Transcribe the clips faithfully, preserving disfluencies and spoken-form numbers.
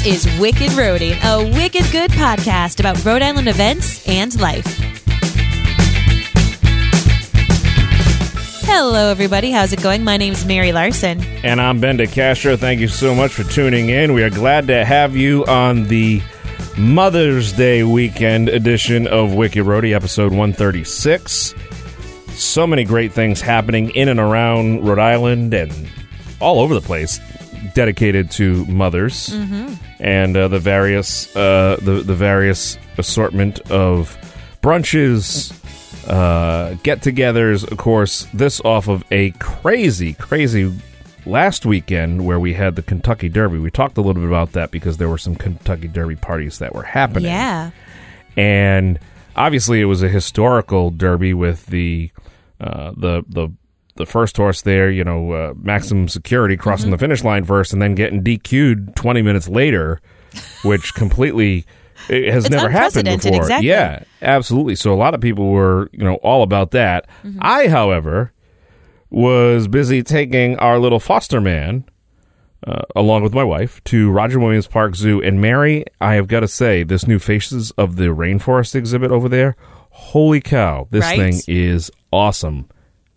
is Wicked Roading, a wicked good podcast about Rhode Island events and life. Hello, everybody. How's it going? My name is Mary Larson. And I'm Ben DeCastro. Thank you so much for tuning in. We are glad to have you on the Mother's Day weekend edition of Wicked Roadie, episode one thirty-six. So many great things happening in and around Rhode Island and all over the place, dedicated to mothers mm-hmm. and uh, the various uh, the the various assortment of brunches, uh, get-togethers. Of course, this off of a crazy, crazy last weekend where we had the Kentucky Derby. We talked a little bit about that because there were some Kentucky Derby parties that were happening. Yeah, and obviously it was a historical Derby with the uh, the the. the first horse there, you know, uh, maximum security crossing mm-hmm. the finish line first and then getting D Q'd twenty minutes later, which completely it has it's never happened before. Exactly. Yeah, absolutely. So a lot of people were, you know, all about that. Mm-hmm. I, however, was busy taking our little foster man, uh, along with my wife, to Roger Williams Park Zoo. And Mary, I have got to say, this new Faces of the Rainforest exhibit over there, holy cow, this right? thing is awesome.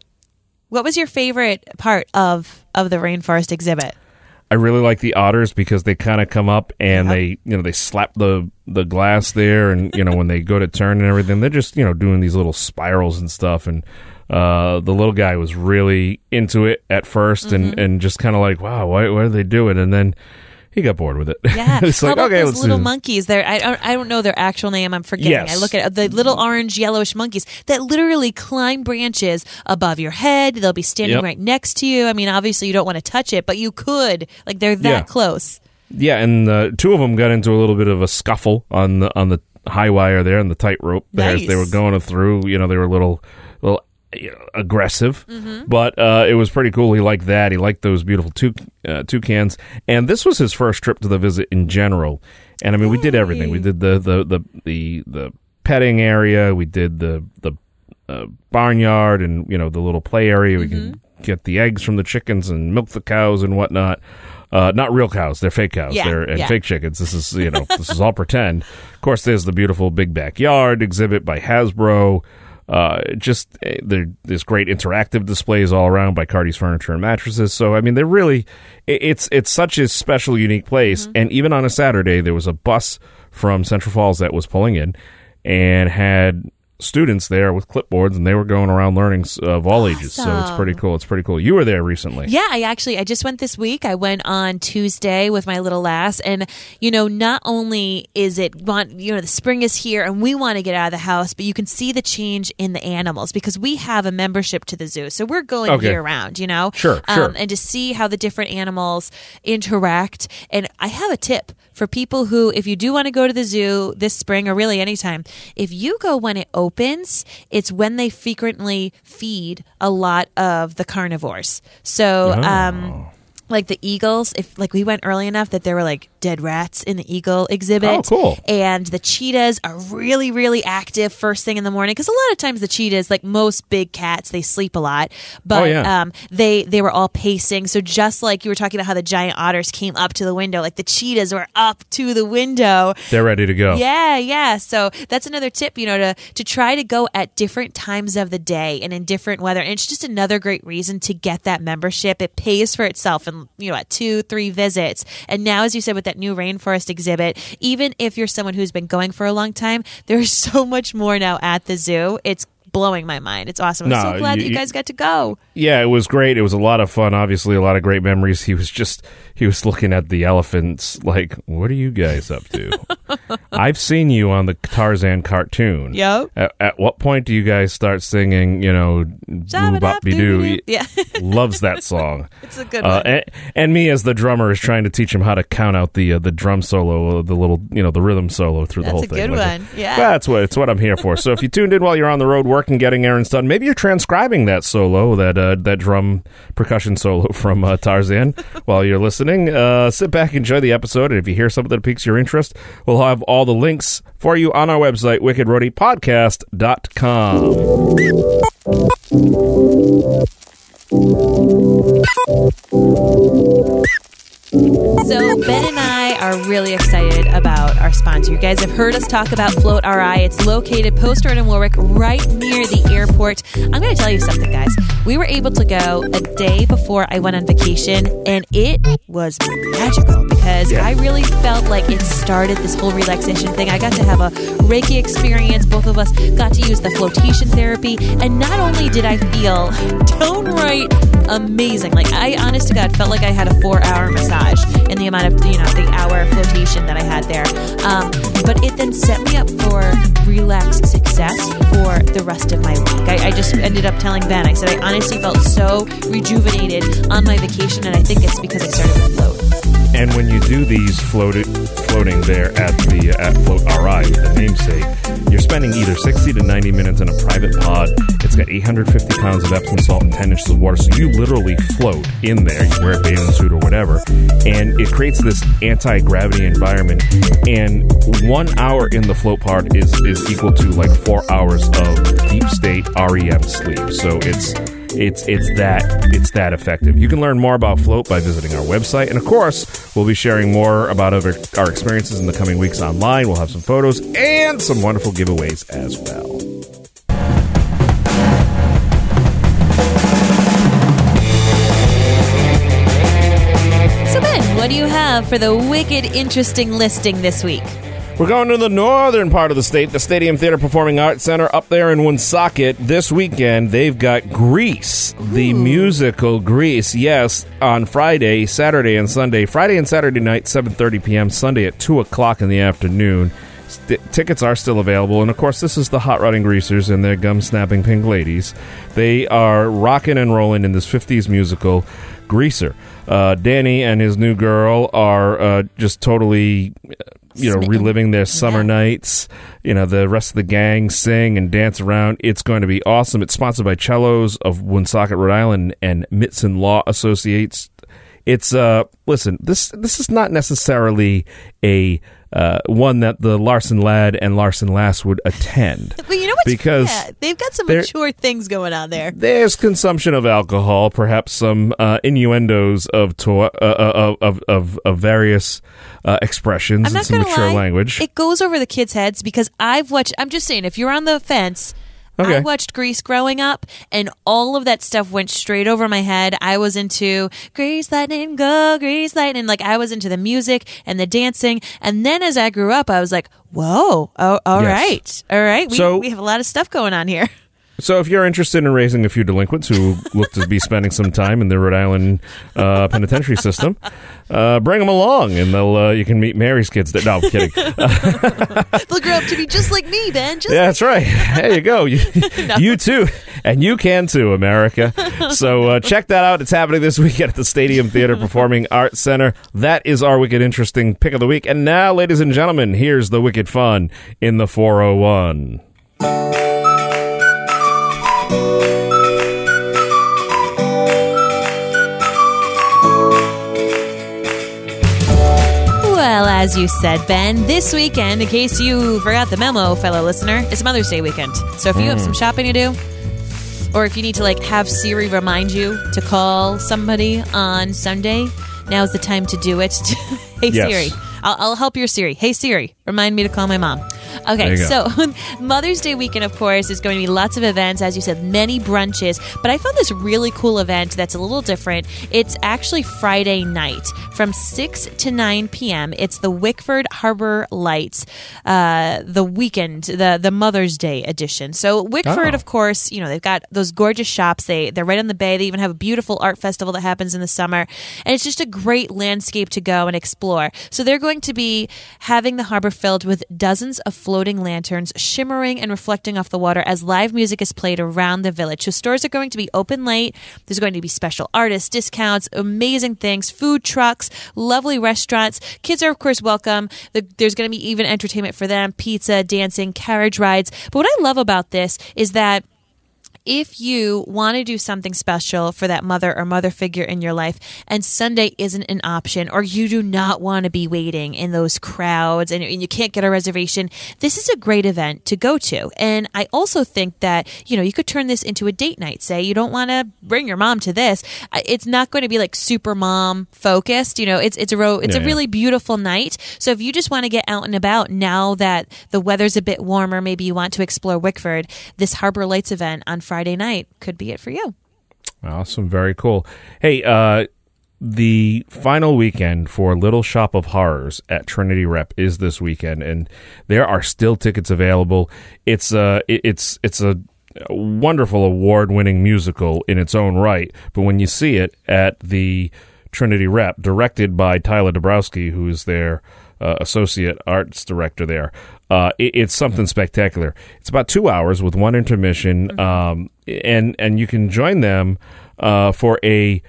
What was your favorite part of, of the rainforest exhibit? I really like the otters because they kind of come up and yep. they, you know, they slap the, the glass there, and you know when they go to turn and everything, they're just, you know, doing these little spirals and stuff. And uh, the little guy was really into it at first, mm-hmm. and, and just kind of like, wow, why, why are they doing? And then he got bored with it. Yeah, it's how like, about okay, those let's little do monkeys? They're, I don't, I don't know their actual name. I'm forgetting. Yes. I look at the little orange, yellowish monkeys that literally climb branches above your head. They'll be standing yep. right next to you. I mean, obviously you don't want to touch it, but you could. Like they're that yeah. close. Yeah, and uh, two of them got into a little bit of a scuffle on the on the high wire there and the tightrope nice. as they were going through. You know, they were a little little. You know, aggressive, mm-hmm. but uh, it was pretty cool. He liked that. He liked those beautiful tou- uh, toucans, and this was his first trip to the visit in general. And I mean, Yay. we did everything. We did the the the the, the petting area. We did the the uh, barnyard, and you know the little play area. We mm-hmm. can get the eggs from the chickens and milk the cows and whatnot. Uh, not real cows; they're fake cows. Yeah, they're and yeah. fake chickens. This is you know this is all pretend. Of course, there's the beautiful big backyard exhibit by Hasbro. Uh, just uh, there, there's great interactive displays all around by Cardi's Furniture and Mattresses. So I mean, they're really it, it's it's such a special, unique place. Mm-hmm. And even on a Saturday, there was a bus from Central Falls that was pulling in and had students there with clipboards, and they were going around learning of all awesome. ages. So it's pretty cool. It's pretty cool. You were there recently. Yeah, I actually, I just went this week. I went on Tuesday with my little lass, and, you know, not only is it, want you know, the spring is here and we want to get out of the house, but you can see the change in the animals because we have a membership to the zoo. So we're going okay. year round, you know? Sure, um, sure. And to see how the different animals interact. And I have a tip for people who, if you do want to go to the zoo this spring or really anytime, if you go when it opens, it's when they frequently feed a lot of the carnivores. So, oh. um, like the eagles, if like we went early enough that there were like dead rats in the eagle exhibit. Oh, cool. And the cheetahs are really, really active first thing in the morning because a lot of times the cheetahs, like most big cats, they sleep a lot. But oh, yeah. um, they they were all pacing. So just like you were talking about how the giant otters came up to the window, like the cheetahs were up to the window. They're ready to go. Yeah, yeah. So that's another tip, you know, to to try to go at different times of the day and in different weather. And it's just another great reason to get that membership. It pays for itself and, you know, at two, three visits. And now, as you said, with that new rainforest exhibit, even if you're someone who's been going for a long time, there's so much more now at the zoo. It's blowing my mind. It's awesome. I'm no, so glad you, that you guys got to go. Yeah, it was great. It was a lot of fun. Obviously, a lot of great memories. He was just, he was looking at the elephants like, what are you guys up to? I've seen you on the Tarzan cartoon. Yep. At, at what point do you guys start singing, you know, Boo-Bop-Be-Doo? Yeah. Loves that song. It's a good uh, one. And, and me as the drummer is trying to teach him how to count out the uh, the drum solo, uh, the little, you know, the rhythm solo through That's the whole a thing. good one. It? Yeah. Well, that's what, it's what I'm here for. So if you tuned in while you're on the road working, getting errands done, maybe you're transcribing that solo, that uh, that drum percussion solo from uh, Tarzan while you're listening. Uh, sit back, enjoy the episode, and if you hear something that piques your interest, we'll have all the links for you on our website, wicked roadie podcast dot com. So Ben and I are really excited about our sponsor. You guys have heard us talk about Float R I. It's located post Road in Warwick, right near the airport. I'm going to tell you something, guys. We were able to go a day before I went on vacation, and it was magical because Yeah. I really felt like it started this whole relaxation thing. I got to have a Reiki experience. Both of us got to use the flotation therapy, and not only did I feel downright amazing, like I, honest to God, felt like I had a four-hour massage in the amount of, you know, the hour flotation that I had there. Um, but it then set me up for relaxed success for the rest of my week. I, I just ended up telling Ben, I said, I honestly felt so rejuvenated on my vacation, and I think it's because I started with Float. And when you do these floated, floating there at the uh, at Float R I, the namesake, you're spending either sixty to ninety minutes in a private pod. It's got eight hundred fifty pounds of Epsom salt and ten inches of water, so you literally float in there. You wear a bathing suit or whatever, and it creates this anti-gravity environment. And one hour in the float pod is, is equal to like four hours of deep state R E M sleep. So it's It's it's that it's that effective. You can learn more about Float by visiting our website, and of course, we'll be sharing more about other, our experiences in the coming weeks online. We'll have some photos and some wonderful giveaways as well. So Ben, what do you have for the wicked interesting listing this week? We're going to the northern part of the state, the Stadium Theater Performing Arts Center up there in Woonsocket. This weekend, they've got Grease, the Ooh. musical Grease. Yes, on Friday, Saturday, and Sunday. Friday and Saturday night, seven thirty p.m., Sunday at two o'clock in the afternoon. St- tickets are still available, and of course, this is the Hot Rodding Greasers and their gum-snapping pink ladies. They are rocking and rolling in this fifties musical, Greaser. Uh, Danny and his new girl are uh, just totally... you know, reliving their summer yeah. nights. You know, the rest of the gang sing and dance around. It's going to be awesome. It's sponsored by Cellos of Woonsocket, Rhode Island, and Mitson Law Associates. It's, uh, listen, this this is not necessarily a uh, one that the Larson Lad and Larson Lass would attend. But you know what? Because yeah, they've got some mature things going on there. There's consumption of alcohol, perhaps some uh, innuendos of, to- uh, of of of various uh, expressions I'm and not some gonna mature lie, language. It goes over the kids' heads because I've watched. I'm just saying, if you're on the fence. Okay. I watched Grease growing up, and all of that stuff went straight over my head. I was into Grease Lightning, go Grease Lightning. Like, I was into the music and the dancing. And then as I grew up, I was like, whoa, oh, all Yes. right. All right. We, So- we have a lot of stuff going on here. So if you're interested in raising a few delinquents who look to be spending some time in the Rhode Island uh, penitentiary system, uh, bring them along, and they'll uh, you can meet Mary's kids. That, no, I'm kidding. They'll grow up to be just like me, Ben. Just Yeah, that's right. There you go. You, No. you too. And you can too, America. So uh, check that out. It's happening this weekend at the Stadium Theater Performing Arts Center. That is our Wicked Interesting Pick of the Week. And now, ladies and gentlemen, here's the Wicked Fun in the four oh one. Well, as you said, Ben, this weekend, in case you forgot the memo, fellow listener, it's Mother's Day weekend. So if you have some shopping to do, or if you need to like have Siri remind you to call somebody on Sunday, now's the time to do it. Hey, Yes. Siri. I'll, I'll help your Siri. Hey, Siri, remind me to call my mom. There Okay, you so Mother's Day weekend, of course, is going to be lots of events, as you said, many brunches. But I found this really cool event that's a little different. It's actually Friday night from six to nine p.m. It's the Wickford Harbor Lights, uh, the weekend, the the Mother's Day edition. So Wickford, Oh. of course, you know, they've got those gorgeous shops. They, they're right on the bay. They even have a beautiful art festival that happens in the summer. And it's just a great landscape to go and explore. So they're going to be having the harbor filled with dozens of floating lanterns shimmering and reflecting off the water as live music is played around the village. So stores are going to be open late. There's going to be special artists, discounts, amazing things, food trucks, lovely restaurants. Kids are, of course, welcome. The, there's going to be even entertainment for them, pizza, dancing, carriage rides. But what I love about this is that if you want to do something special for that mother or mother figure in your life and Sunday isn't an option, or you do not want to be waiting in those crowds and, and you can't get a reservation, this is a great event to go to. And I also think that, you know, you could turn this into a date night. Say you don't want to bring your mom to this. It's not going to be like super mom focused. You know, it's it's a ro- it's yeah, a really yeah. beautiful night. So if you just want to get out and about now that the weather's a bit warmer, maybe you want to explore Wickford, this Harbor Lights event on Friday night could be it for you. Awesome. Very cool. Hey, uh, the final weekend for Little Shop of Horrors at Trinity Rep is this weekend, and there are still tickets available. It's uh, it, it's it's a wonderful award-winning musical in its own right, but when you see it at the Trinity Rep, directed by Tyler Dabrowski, who is their uh, associate arts director there, uh, it, it's something spectacular. It's about two hours with one intermission, mm-hmm. um, and and you can join them uh, for a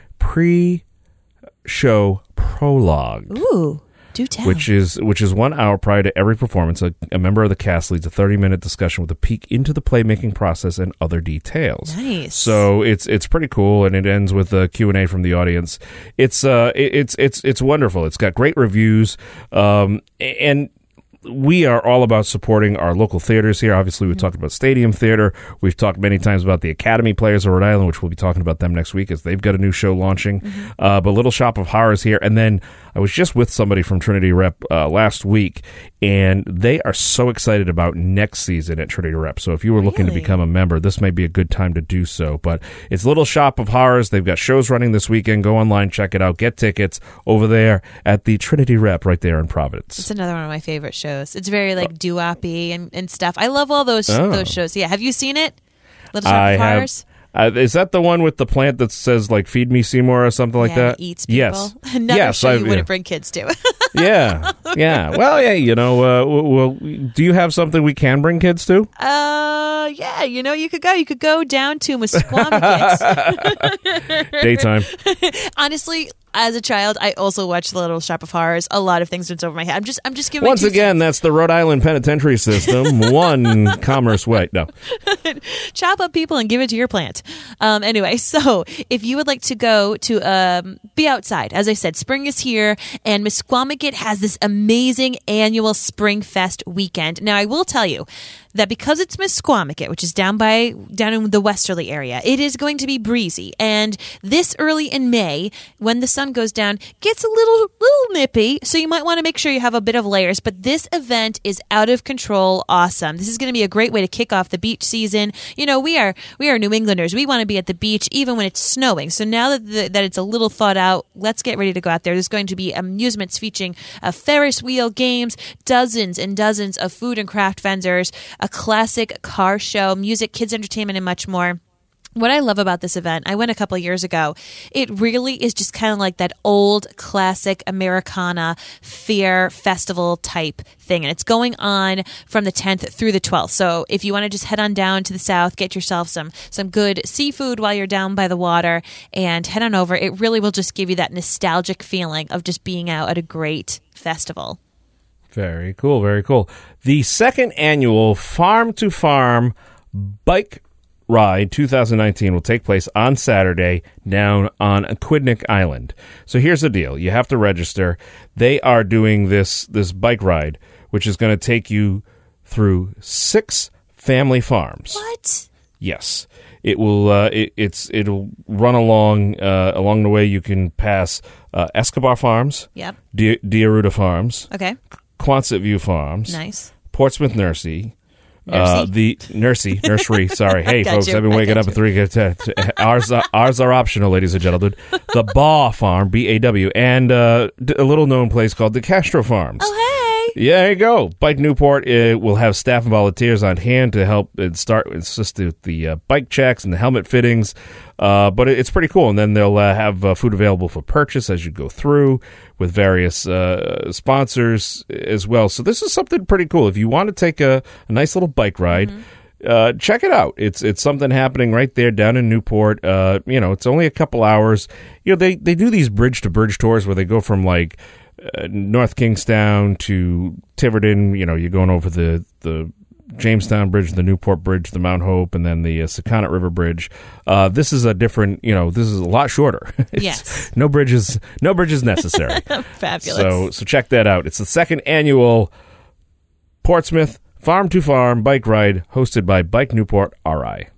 pre-show prologue. Ooh. Do tell. Which is which is one hour prior to every performance. A, a member of the cast leads a thirty-minute discussion with a peek into the playmaking process and other details. Nice. So it's it's pretty cool, and it ends with a Q and A from the audience. It's uh it, it's it's it's wonderful. It's got great reviews, um, and we are all about supporting our local theaters here. Obviously, we've mm-hmm. talked about Stadium Theater. We've talked many times about the Academy Players of Rhode Island, which we'll be talking about them next week as they've got a new show launching. Mm-hmm. Uh, but Little Shop of Horrors here. And then I was just with somebody from Trinity Rep uh, last week, and they are so excited about next season at Trinity Rep. So if you were looking really? to become a member, this may be a good time to do so. But it's Little Shop of Horrors. They've got shows running this weekend. Go online, check it out, get tickets over there at the Trinity Rep right there in Providence. It's another one of my favorite shows. It's very like doo-wop-y and, and stuff. I love all those oh. those shows. Yeah, have you seen it? Little Shop I of Horrors? Have, uh, is that the one with the plant that says like "Feed me Seymour" or something like yeah, that? It eats people. Yes, Another yes, show I've, you wouldn't yeah. bring kids to. yeah, yeah. Well, yeah, you know. Uh, well, do you have something we can bring kids to? Uh, yeah. You know, you could go. You could go down to Misquamicut. Daytime. Honestly, as a child, I also watched The Little Shop of Horrors. A lot of things went over my head. I'm just, I'm just giving. Once again, cents. that's the Rhode Island penitentiary system. One commerce way. No, chop up people and give it to your plant. Um, anyway, so if you would like to go to um, be outside, as I said, spring is here, and Misquamicut has this amazing annual Spring Fest weekend. Now, I will tell you that because it's Misquamicut, which is down by down in the westerly area, it is going to be breezy. And this early in May, when the sun goes down, gets a little little nippy. So you might want to make sure you have a bit of layers. But this event is out of control awesome. This is going to be a great way to kick off the beach season. You know, we are we are New Englanders. We want to be at the beach even when it's snowing. So now that the, that it's a little thawed out, let's get ready to go out there. There's going to be amusements featuring a Ferris wheel, games, dozens and dozens of food and craft vendors, a classic car show, music, kids entertainment, and much more. What I love about this event, I went a couple of years ago, it really is just kind of like that old classic Americana fair festival type thing. And it's going on from the tenth through the twelfth. So if you want to just head on down to the south, get yourself some some good seafood while you're down by the water and head on over. It really will just give you that nostalgic feeling of just being out at a great festival. Very cool, very cool. The second annual Farm to Farm Bike Ride twenty nineteen will take place on Saturday down on Aquidneck Island. So here's the deal. You have to register. They are doing this, this bike ride, which is going to take you through six family farms. What? Yes. It will. Uh, it, it's. It'll run along. Uh, along the way, you can pass uh, Escobar Farms. Yep. Di- Diaruda Farms. Okay. Quonset View Farms. Nice. Portsmouth Nursery. Nursey? Uh, the nursery, nursery. Sorry, hey Got folks, you. I've been I waking got up at three. Ours, are, ours are optional, ladies and gentlemen. The Baw Farm, B A W, and uh, a little known place called the Castro Farms. Oh, hey. Yeah, there you go. Bike Newport uh, will have staff and volunteers on hand to help and start assist with the uh, bike checks and the helmet fittings. Uh, but it, it's pretty cool. And then they'll uh, have uh, food available for purchase as you go through with various uh, sponsors as well. So this is something pretty cool. If you want to take a, a nice little bike ride, mm-hmm. Uh, check it out. It's it's something happening right there down in Newport. Uh, you know, it's only a couple hours. You know, they, they do these bridge to bridge tours where they go from like uh, North Kingstown to Tiverton. You know, you're going over the the Jamestown Bridge, the Newport Bridge, the Mount Hope, and then the uh, Sakonnet River Bridge. Uh, this is a different, you know, this is a lot shorter. Yes. No bridges, no bridges necessary. Fabulous. So, so check that out. It's the second annual Portsmouth Farm to Farm bike ride hosted by Bike Newport R I.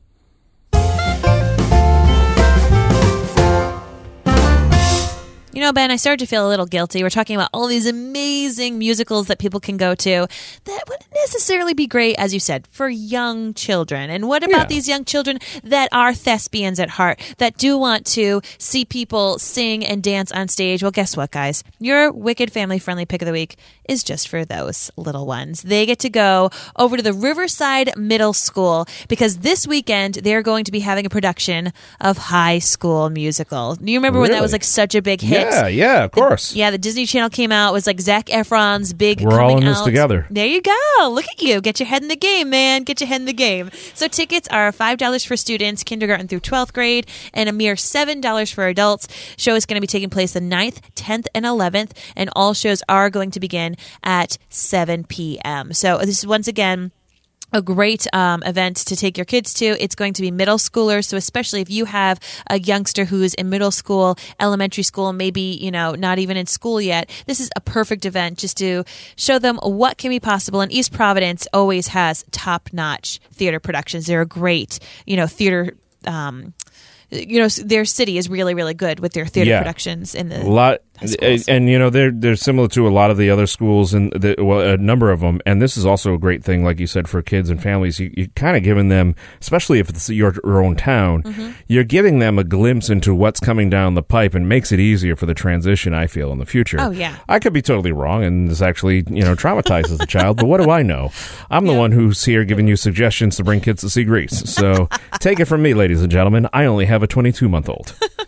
You know, Ben, I started to feel a little guilty. We're talking about all these amazing musicals that people can go to that wouldn't necessarily be great, as you said, for young children. And what about Yeah. these young children that are thespians at heart, that do want to see people sing and dance on stage? Well, guess what, guys? Your Wicked Family Friendly Pick of the Week is just for those little ones. They get to go over to the Riverside Middle School because this weekend they're going to be having a production of High School Musical. Do you remember when that Really? was like such a big hit? Yeah, yeah, of course. Yeah, the Disney Channel came out. It was like Zac Efron's big We're all coming in this out. together. There you go. Look at you. Get your head in the game, man. Get your head in the game. So tickets are five dollars for students, kindergarten through twelfth grade, and a mere seven dollars for adults. Show is going to be taking place the ninth, tenth, and eleventh, and all shows are going to begin at seven p.m. So this is once again a great um, event to take your kids to. It's going to be middle schoolers, so especially if you have a youngster who's in middle school, elementary school, maybe, you know, not even in school yet, this is a perfect event just to show them what can be possible. And East Providence always has top-notch theater productions. They're a great, you know, theater um you know, their city is really, really good with their theater Yeah. productions in the A lot, schools. and, and you know they're they're similar to a lot of the other schools, and the, well, a number of them. And this is also a great thing, like you said, for kids and families. You, you're kind of giving them, especially if it's your, your own town, Mm-hmm. you're giving them a glimpse into what's coming down the pipe, and makes it easier for the transition. I feel in the future. Oh, yeah. I could be totally wrong, and this actually you know traumatizes the child. But what do I know? I'm the one who's here giving you suggestions to bring kids to see Grease. So take it from me, ladies and gentlemen. I only have a twenty-two month old.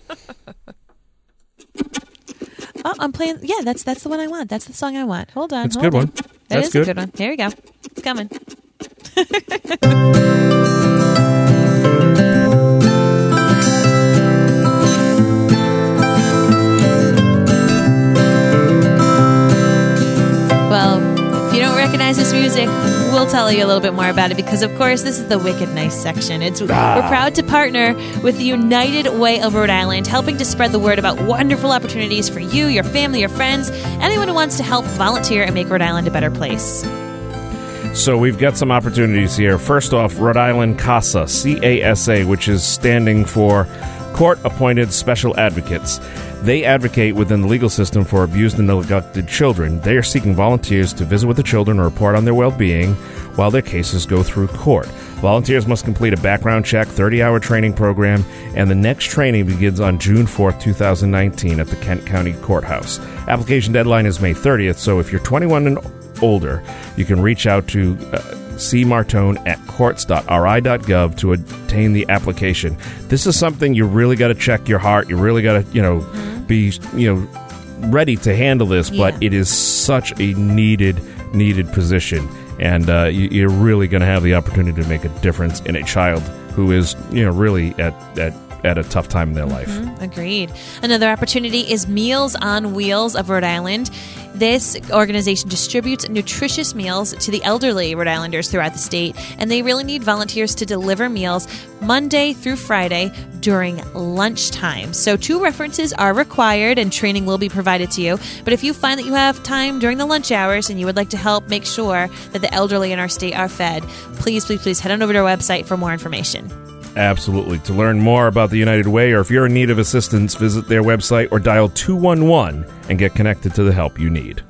Oh, I'm playing. Yeah, that's that's the one I want. That's the song I want. Hold on. It's a hold good on. one. That That's is good. a good one. Here we go. It's coming. Well, if you don't recognize this music, we'll tell you a little bit more about it because, of course, this is the Wicked Nice section. It's Ah. We're proud to partner with the United Way of Rhode Island, helping to spread the word about wonderful opportunities for you, your family, your friends, anyone who wants to help volunteer and make Rhode Island a better place. So we've got some opportunities here. First off, Rhode Island CASA, C A S A, which is standing for Court-Appointed Special Advocates. They advocate within the legal system for abused and neglected children. They are seeking volunteers to visit with the children or report on their well-being while their cases go through court. Volunteers must complete a background check, thirty-hour training program, and the next training begins on June fourth, twenty nineteen at the Kent County Courthouse. Application deadline is May thirtieth, so if you're twenty-one and older, you can reach out to uh, C. Martone at courts dot r i dot gov to obtain the application. This is something you really got to check your heart. You really got to, you know, mm-hmm. be, you know, ready to handle this, Yeah. but it is such a needed, needed position. And uh, you, you're really going to have the opportunity to make a difference in a child who is, you know, really at, at at a tough time in their life. Mm-hmm. Agreed. Another opportunity is Meals on Wheels of Rhode Island. This organization distributes nutritious meals to the elderly Rhode Islanders throughout the state, and they really need volunteers to deliver meals Monday through Friday during lunchtime. So two references are required, and training will be provided to you. But if you find that you have time during the lunch hours and you would like to help make sure that the elderly in our state are fed, please, please, please head on over to our website for more information. Absolutely. To learn more about the United Way, or if you're in need of assistance, visit their website or dial two one one and get connected to the help you need.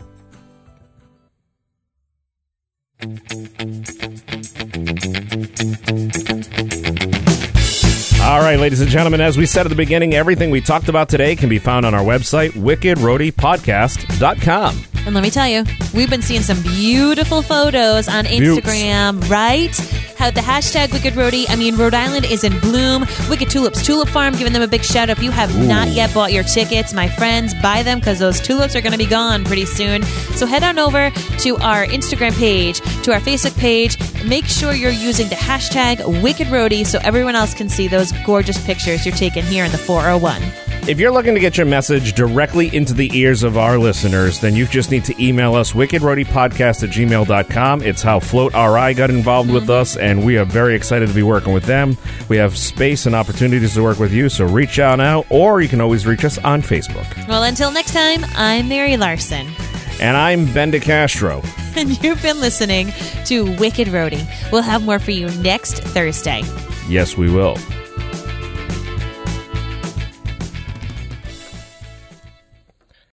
All right, ladies and gentlemen, as we said at the beginning, everything we talked about today can be found on our website, wicked roadie podcast dot com. And let me tell you, we've been seeing some beautiful photos on Instagram, Beauts. Right? How the hashtag Wicked Roadie, I mean, Rhode Island is in bloom. Wicked Tulips Tulip Farm, giving them a big shout out. If you have Ooh. not yet bought your tickets, my friends, buy them because those tulips are going to be gone pretty soon. So head on over to our Instagram page, to our Facebook page. Make sure you're using the hashtag Wicked Roadie so everyone else can see those gorgeous pictures you're taking here in the four oh one. If you're looking to get your message directly into the ears of our listeners, then you just need to email us, wicked roadie podcast at gmail dot com. It's how Float R I got involved with us, and we are very excited to be working with them. We have space and opportunities to work with you, so reach out now, or you can always reach us on Facebook. Well, until next time, I'm Mary Larson. And I'm Ben DeCastro. And you've been listening to Wicked Roadie. We'll have more for you next Thursday. Yes, we will.